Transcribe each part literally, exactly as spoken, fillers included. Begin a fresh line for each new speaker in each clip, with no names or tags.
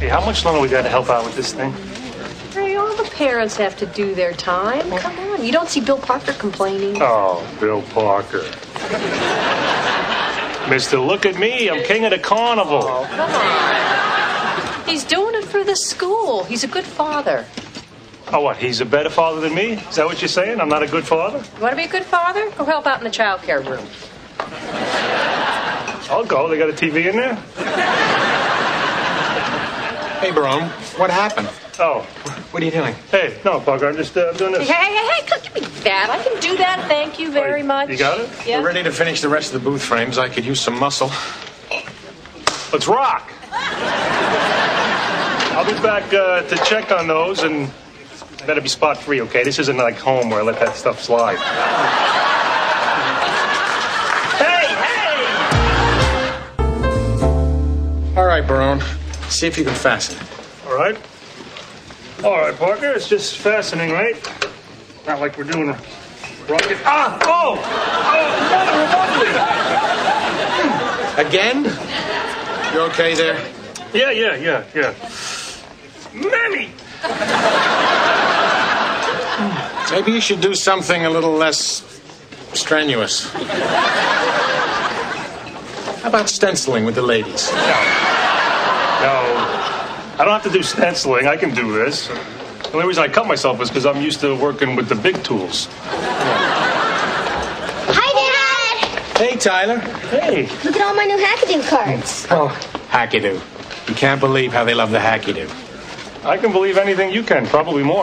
how much longer we got to help out with this thing?
Ray, all the parents have to do their time. Come on, you don't see Bill Parker complaining.
Oh, Bill Parker. Mister, look at me. I'm king of the carnival.
Oh, come on. He's doing it for the school. He's a good father.
Oh, what? He's a better father than me? Is that what you're saying? I'm not a good father?
You want to be a good father? Go help out in the child care room.
I'll go. They got a T V in there?
Hey, Barone, what happened?
Oh.
What are you doing?
Hey, no, Parker, I'm just uh, doing this.
Hey, hey, hey, hey, give me that. I can do that. Thank you very
Wait,
much.
You got it?
Yeah.
We're ready to finish the rest of the booth frames. I could use some muscle.
Let's rock. I'll be back uh, to check on those, and better be spot free, okay? This isn't like home where I let that stuff slide. Hey, hey!
All right, Barone. See if you can fasten it.
All right. All right, Parker, it's just fastening, right? Not like we're doing a rocket. Ah! Oh! Oh, another remotely!
Again? You okay there?
Yeah, yeah, yeah, yeah. Mammy!
Maybe you should do something a little less strenuous. How about stenciling with the ladies?
No, I don't have to do stenciling. I can do this. The only reason I cut myself is because I'm used to working with the big tools.
Hi, Dad!
Hey, Tyler.
Hey.
Look at all my new Hackadoo cards.
Oh, Hackadoo. You can't believe how they love the Hackadoo.
I can believe anything you can, probably more.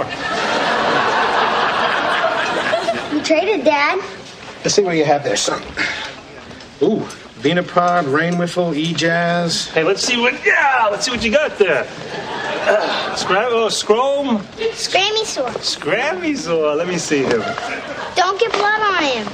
You traded, Dad.
Let's see what you have there, son. Ooh, Venapod, Rain Whiffle, E-Jazz.
Hey, let's see what, yeah, let's see what you got there. Uh, Scram, oh, Scrome?
Scrammy-saw.
Scrammy-saw, let me see him.
Don't get blood on him.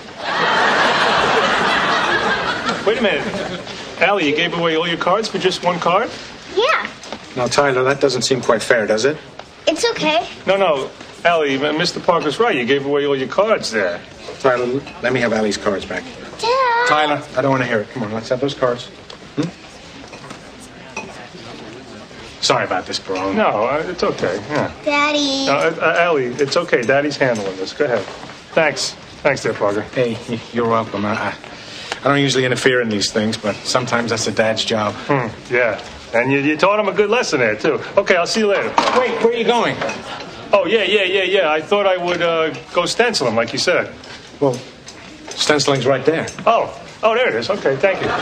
Wait a minute. Allie, you gave away all your cards for just one card?
Yeah,
Now, Tyler, that doesn't seem quite fair, does it?
it's okay.
No, no. Allie, Mister Parker's right. You gave away all your cards there.
Tyler, let me have Allie's cards back.
Dad.
Tyler, I don't want to hear it. Come on, let's have those cards. Hmm? Sorry about this, Barone.
No, uh, it's okay. Yeah.
Daddy.
Uh, uh, Allie, it's okay. Daddy's handling this. Go ahead. Thanks. Thanks, there, Parker.
Hey, you're welcome. I, I, I don't usually interfere in these things, but sometimes that's a dad's job.
Hmm, yeah. And you, you taught him a good lesson there, too. Okay, I'll see you later.
Wait, where are you going?
Oh, yeah, yeah, yeah, yeah. I thought I would uh, go stencil him, like you said.
Well, stenciling's right there.
Oh, oh, there it is. Okay, thank you.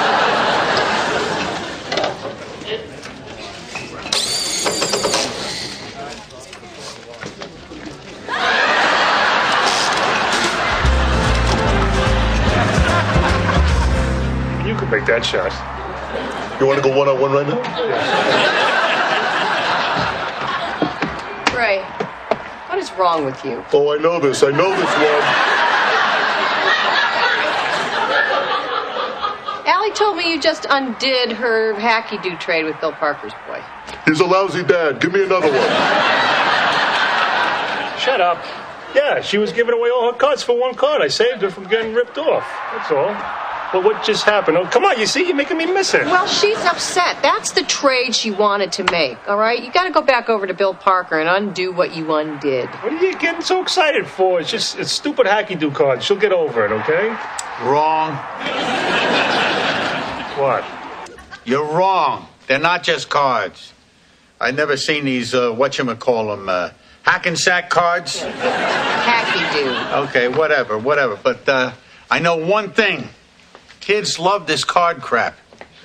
You could make that shot.
You want to go one-on-one right now?
Ray, what is wrong with you?
Oh, I know this. I know this one.
Allie told me you just undid her hacky-do trade with Bill Parker's boy.
He's a lousy dad. Give me another one.
Shut up. Yeah, she was giving away all her cards for one card. I saved her from getting ripped off. That's all. Well, what just happened? Oh, come on, you see, you're making me miss it.
Well, she's upset. That's the trade she wanted to make, all right? You got to go back over to Bill Parker and undo what you undid.
What are you getting so excited for? It's just it's stupid hacky-do cards. She'll get over it, okay?
Wrong.
What?
You're wrong. They're not just cards. I never seen these, uh, whatchamacallem, uh, hack and sack cards.
Hacky-do.
Okay, whatever, whatever. But uh, I know one thing. Kids love this card crap.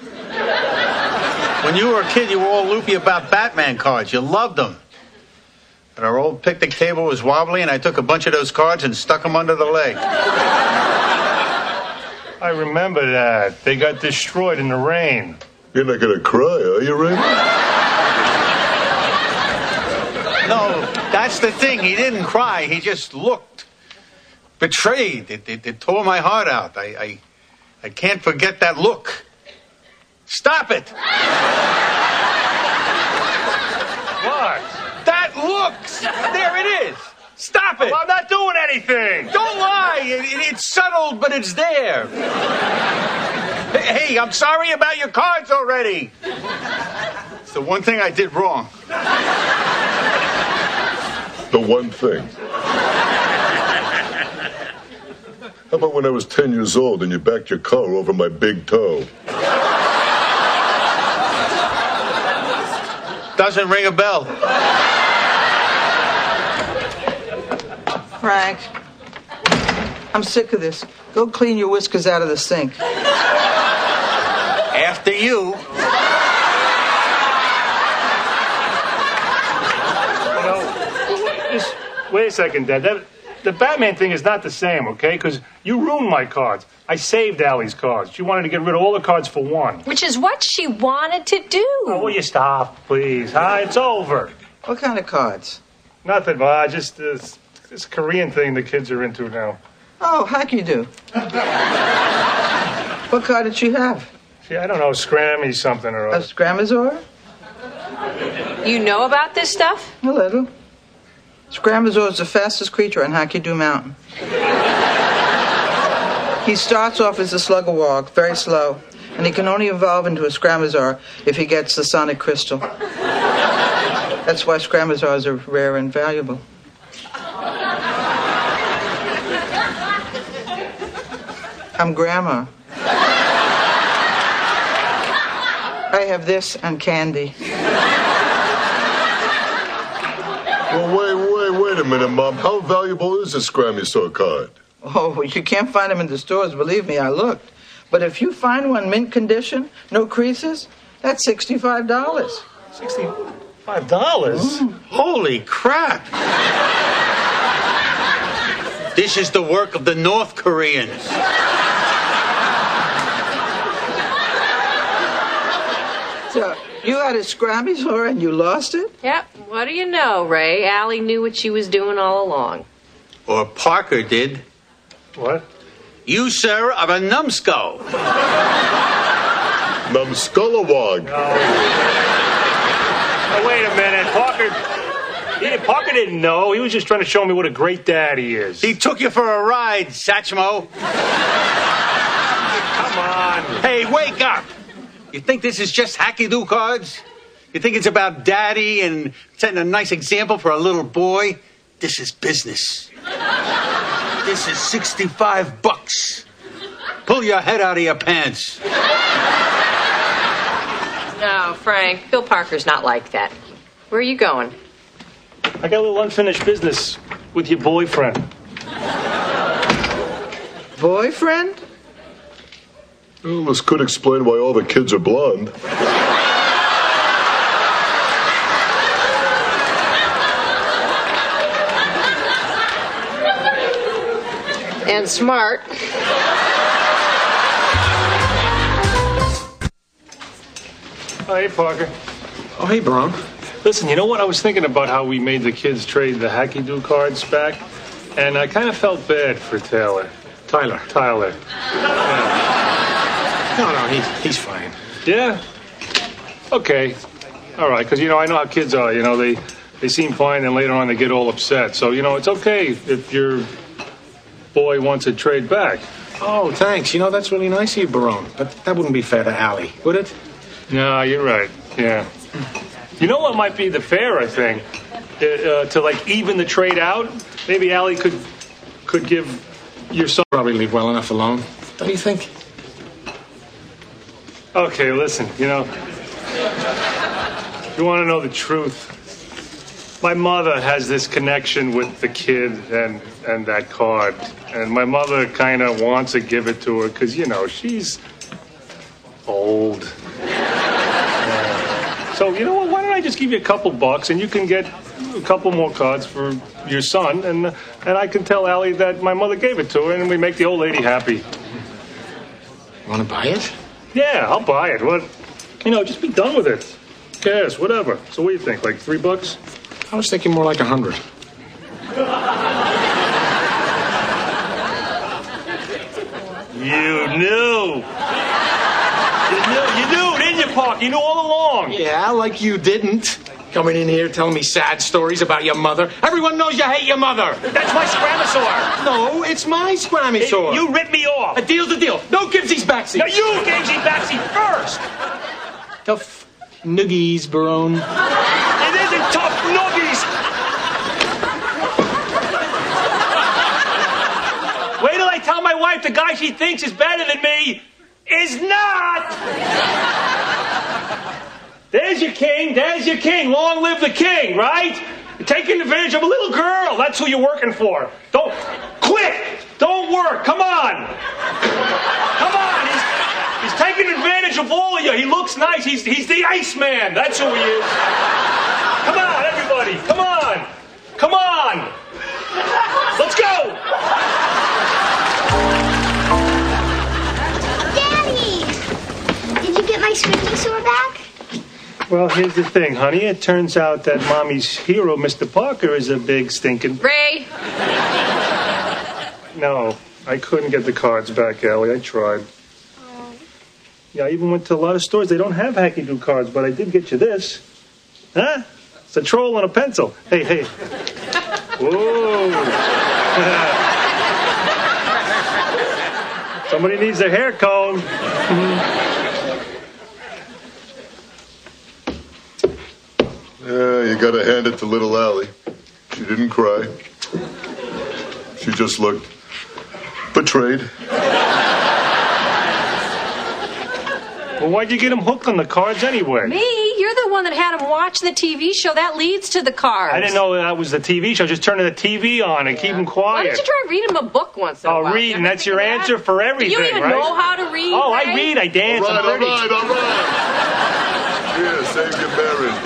When you were a kid, you were all loopy about Batman cards. You loved them. But our old picnic table was wobbly, and I took a bunch of those cards and stuck them under the leg.
I remember that. They got destroyed in the rain.
You're not going to cry, are you, Ray?
No, that's the thing. He didn't cry. He just looked betrayed. It, it, it tore my heart out. I, I, I can't forget that look. Stop it!
What?
That look! There it is! Stop it!
Well, I'm not doing anything!
Don't lie! It, it, it's subtle, but it's there. Hey, hey, I'm sorry about your cards already. It's the one thing I did wrong.
The one thing. How about when I was ten years old and you backed your car over my big toe?
Doesn't ring a bell.
Frank, I'm sick of this. Go clean your whiskers out of the sink.
After you.
You know, just wait a second, Dad. That, the Batman thing is not the same, okay? Because you ruined my cards. I saved Allie's cards. She wanted to get rid of all the cards for one.
Which is what she wanted to do.
Oh, will you stop, please? Huh? It's over.
What kind of cards?
Nothing, Ma. Just this, this Korean thing the kids are into now.
Oh, Hacky-Do. What card did she have?
See, I don't know, Scrammy something or
A
other.
Scramazor?
You know about this stuff?
A little. Scramazor is the fastest creature on Hacky-Do Mountain. He starts off as a Slugawog, very slow, and he can only evolve into a Scramazor if he gets the Sonic Crystal. That's why Scramazors are rare and valuable. I'm Grandma. I have this and candy.
Well, wait, wait, wait a minute, Mom. How valuable is a Scrammy-Saw card?
Oh, you can't find them in the stores, believe me, I looked. But if you find one mint condition, no creases, that's sixty-five dollars.
Sixty-five dollars?
Mm.
Holy crap. This is the work of the North Koreans.
So, you had a Scrammy-Saw and you lost it?
Yep. What do you know, Ray? Allie knew what she was doing all along.
Or Parker did.
What?
You, sir, are a numbskull.
Numskullawog.
Oh, wait a minute. Parker... He, Parker didn't know. He was just trying to show me what a great dad he is.
He took you for a ride, Satchmo.
Come on.
Hey, wake up. You think this is just Hacky-Do cards? You think it's about daddy and setting a nice example for a little boy? This is business. This is sixty-five bucks. Pull your head out of your pants.
No, Frank, Bill Parker's not like that. Where are you going?
I got a little unfinished business with your boyfriend.
Boyfriend?
Well, this could explain why all the kids are blonde.
And smart.
Oh, hey, Parker.
Oh, hey, Barone.
Listen, you know what? I was thinking about how we made the kids trade the Hacky-Do cards back, and I kind of felt bad for Taylor.
Tyler.
Tyler.
No, no, he's, he's fine.
Yeah? Okay. All right, because, you know, I know how kids are. You know, they, they seem fine, and later on they get all upset. So, you know, it's okay if your boy wants a trade back.
Oh, thanks. You know, that's really nice of you, Barone. But that wouldn't be fair to Allie, would it?
No, you're right. Yeah. You know what might be the fairer thing? Uh, uh, to, like, even the trade out? Maybe Allie could could give your son...
Probably leave well enough alone. Don't you think?
Okay, listen, you know, you want to know the truth? My mother has this connection with the kid and, and that card. And my mother kind of wants to give it to her because, you know, she's old. Yeah. So, you know what, why don't I just give you a couple bucks and you can get a couple more cards for your son, and and I can tell Allie that my mother gave it to her, and we make the old lady happy.
Want to buy it?
Yeah, I'll buy it. What? You know, just be done with it. Cash, whatever. So what do you think, like three bucks?
I was thinking more like a hundred.
You knew. You knew, you knew, didn't you, Park? You knew all along.
Yeah, like you didn't. Coming in here telling me sad stories about your mother. Everyone knows you hate your mother.
That's my Scramasaur.
No, it's my Scrammy-Saur.
You ripped me off.
A deal's a deal. No givesies backsies.
Now you gave me backseat first.
The f- noogies, Barone.
It isn't tough noogies. Wait till I tell my wife the guy she thinks is better than me is not. There's your king. There's your king. Long live the king, right? You're taking advantage of a little girl. That's who you're working for. Don't quit. Don't work. Come on. Come on. He's, he's taking advantage of all of you. He looks nice. He's, he's the Iceman. That's who he is. Come on, everybody. Come on. Come on. Let's go.
Daddy! Did you get my screaming sword back?
Well, here's the thing, honey. It turns out that Mommy's hero, Mister Parker, is a big stinking...
Ray,
No, I couldn't get the cards back, Ellie. I tried. Yeah, I even went to a lot of stores. They don't have Hacky-Doo cards, but I did get you this. Huh? It's a troll and a pencil. Hey, hey. Whoa. Somebody needs a hair comb.
Yeah, you gotta hand it to little Allie. She didn't cry. She just looked betrayed.
Well, why'd you get him hooked on the cards anyway?
me, you're the one that had him watch the T V show. That leads to the cards.
I didn't know that was the T V show. Just turning the T V on and keep him
Why
quiet.
don't you try reading him a book once in a
Oh,
while?
reading.
You ever
That's your
think of
answer
that?
for everything,
Do you even
right?
know how to read?
Oh, I
Ray?
read. I dance.
All right,
I'm
all
thirty.
right, all right. Here, save your marriage.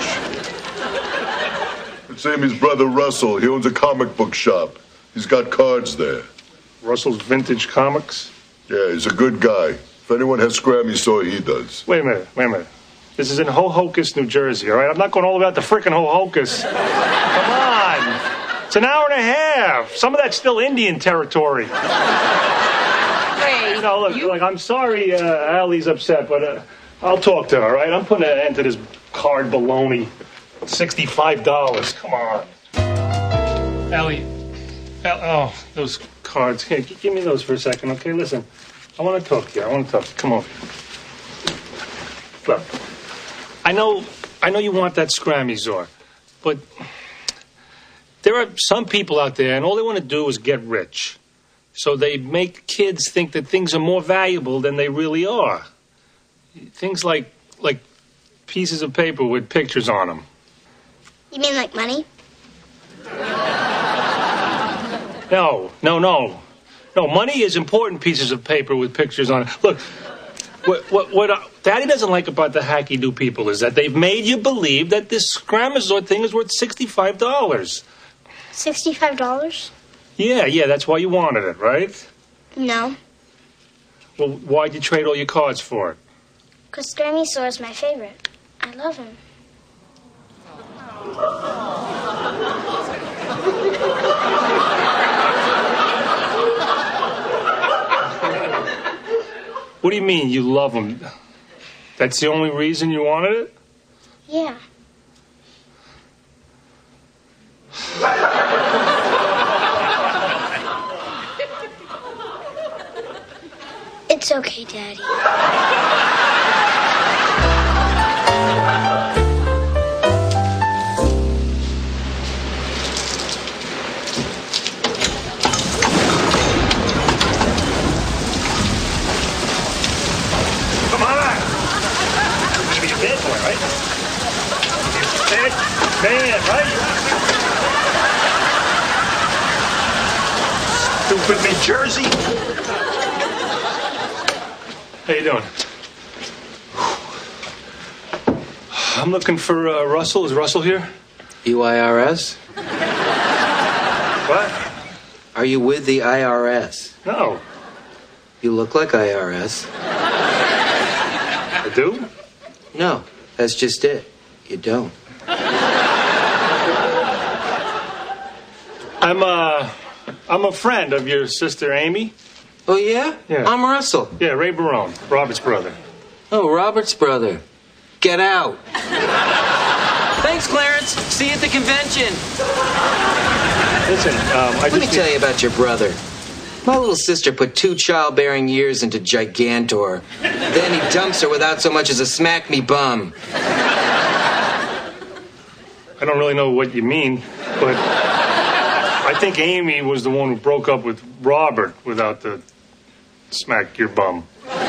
It's Amy's brother, Russell. He owns a comic book shop. He's got cards there.
Russell's Vintage Comics.
Yeah, he's a good guy. If anyone has Scrammy Saw, he does.
Wait a minute. Wait a minute. This is in Hohokus, New Jersey, all right? I'm not going all the way out to frickin' Hohokus. Come on. It's an hour and a half. Some of that's still Indian territory.
Ray,
You know, look,
you-
look I'm sorry uh, Allie's upset, but uh, I'll talk to her, all right? I'm putting an end to this card baloney. sixty-five dollars. Come on. Allie. Al- oh, those cards. Here, g- give me those for a second, okay? Listen, I want to talk to you. I want to talk to you. Come over. Look, I know, I know you want that Scrammyzor, but there are some people out there, and all they want to do is get rich. So they make kids think that things are more valuable than they really are. Things like like pieces of paper with pictures on them.
You mean like money?
No, no, no. No, money is important pieces of paper with pictures on it. Look, what, what, what uh, Daddy doesn't like about the Hacky-Doo people is that they've made you believe that this Scramazord thing is worth sixty-five dollars.
Sixty-five dollars?
Yeah, yeah, that's why you wanted it, right?
No,
Well, why'd you trade all your cards for it?
because Scrammy Saw is my favorite. I love him.
What do you mean you love him? That's the only reason you wanted it?
Yeah. It's okay, Daddy.
Come on! You're gonna be a bad boy, right? Bad man, right? Stupid New Jersey. How you doing? I'm looking for uh, Russell. Is Russell here?
You I R S?
What?
Are you with the I R S?
No.
You look like I R S.
I do?
No, that's just it. You don't.
I'm uh, I'm a friend of your sister Amy.
Oh, yeah?
Yeah.
I'm Russell.
Yeah, Ray Barone, Robert's brother.
Oh, Robert's brother. Get out.
Thanks, Clarence. See you at the convention.
Listen, um, I
Let me
just
tell you about your brother. My little sister put two childbearing years into Gigantor. Then he dumps her without so much as a smack me bum.
I don't really know what you mean, but I think Amy was the one who broke up with Robert without the smack your bum.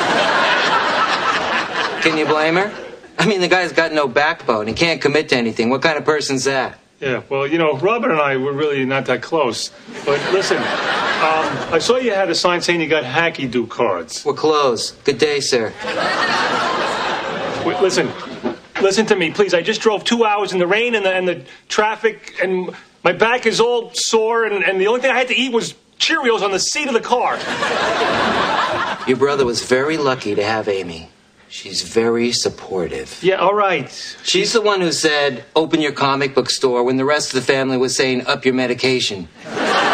Can you blame her? I mean, the guy's got no backbone. He can't commit to anything. What kind of person's that?
Yeah, well, you know, Robert and I were really not that close. But listen, um, I saw you had a sign saying you got hacky-do cards.
We're closed. Good day, sir.
Wait, listen, listen to me, please. I just drove two hours in the rain and the, and the traffic, and my back is all sore, and, and the only thing I had to eat was Cheerios on the seat of the car.
Your brother was very lucky to have Amy. She's very supportive.
Yeah, all right.
She's the one who said, open your comic book store, when the rest of the family was saying, up your medication.
Look,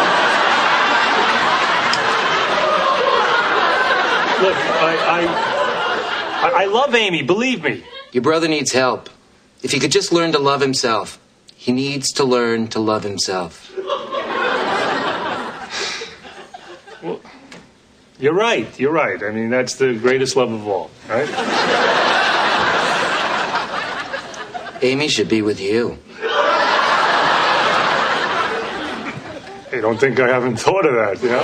I, I, I love Amy, believe me.
Your brother needs help. If he could just learn to love himself. He needs to learn to love himself.
Well, you're right, you're right. I mean, that's the greatest love of all, right?
Amy should be with you.
Hey, don't think I haven't thought of that, you know?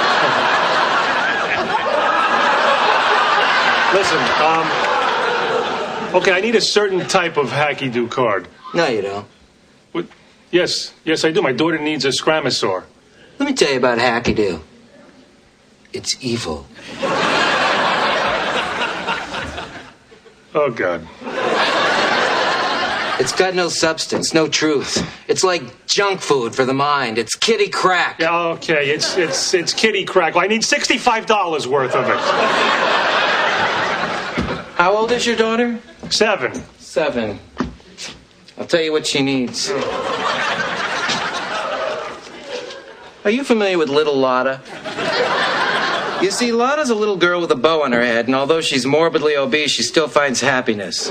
Listen, um, okay, I need a certain type of hacky-do card.
No, you don't.
What? Yes, yes, I do. My daughter needs a Scramasaur.
Let me tell you about hacky-do. It's evil.
Oh, God.
It's got no substance, no truth. It's like junk food for the mind. It's kitty crack.
Yeah, okay, it's it's it's kitty crack. I need sixty-five dollars worth of it.
How old is your daughter?
Seven.
Seven. I'll tell you what she needs. Are you familiar with Little Lotta? You see, Lotta's a little girl with a bow on her head, and although she's morbidly obese, she still finds happiness.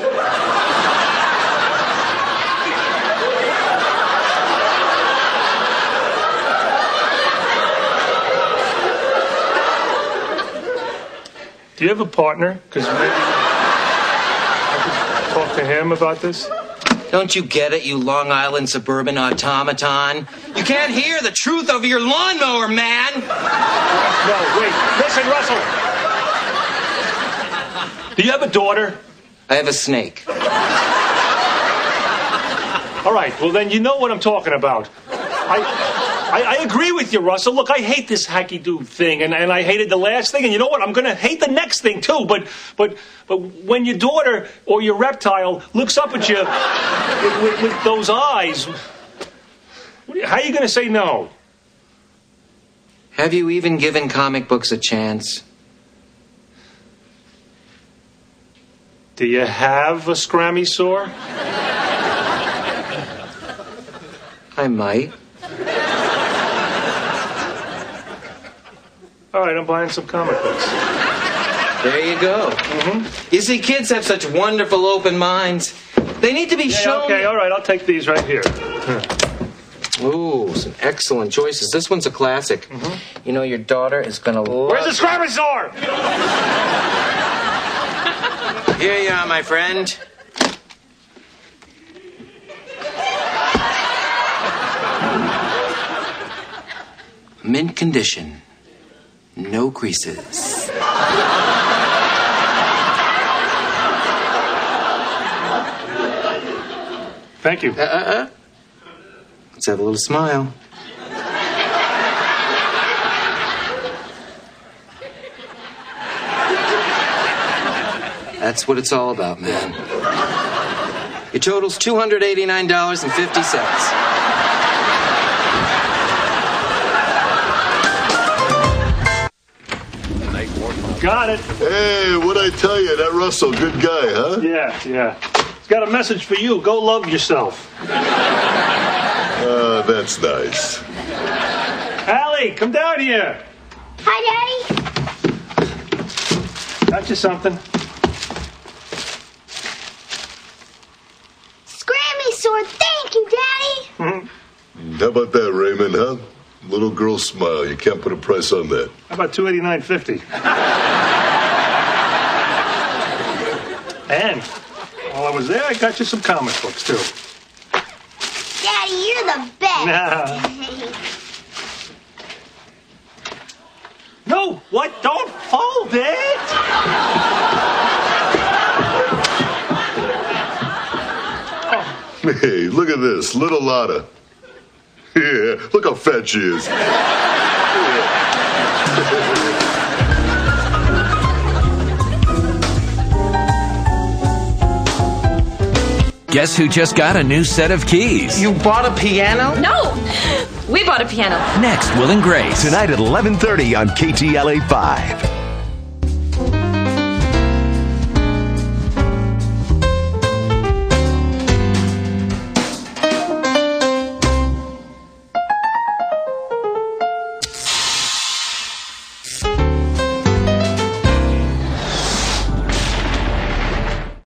Do you have a partner? Because maybe I could talk to him about this.
Don't you get it, you Long Island suburban automaton? You can't hear the truth over your lawnmower, man!
No, wait. Listen, Russell. Do you have a daughter?
I have a snake.
All right, well, then you know what I'm talking about. I, I, I agree with you, Russell. Look, I hate this hacky-do thing, and, and I hated the last thing, and you know what? I'm going to hate the next thing, too. But, but, but when your daughter or your reptile looks up at you with, with, with those eyes, what are you- how are you going to say no?
Have you even given comic books a chance?
Do you have a Scramasaur?
I might.
All right, I'm buying some comic books.
There you go.
Mm-hmm.
You see, kids have such wonderful open minds. They need to be
Yeah,
shown...
okay, all right, I'll take these right here.
Ooh, some excellent choices. This one's a classic.
Mm-hmm.
You know, your daughter is gonna love...
Where's the Scramasaur?
Here you are, my friend. Mint condition. No creases.
Thank you.
Uh, uh, uh. Let's have a little smile. That's what it's all about, man. Your total's two hundred eighty-nine dollars and fifty cents.
Got it.
Hey, what'd I tell you? That Russell, good guy, huh?
Yeah, yeah. He's got a message for you. Go love yourself.
Uh, that's nice.
Allie, come down here.
Hi, Daddy.
Got you something.
Scramasaur, thank you, Daddy.
How about that, Raymond, huh? Little girl smile. You can't put a price on that.
How about two eighty-nine fifty? And while I was there, I got you some comic books too.
Daddy, you're the best.
No, what? Don't fold it!
Hey, look at this, little Lotta. Yeah, look how fat she is.
Guess who just got a new set of keys?
You bought a piano?
No! We bought a piano.
Next, Will and Grace.
Tonight at eleven thirty on K T L A five.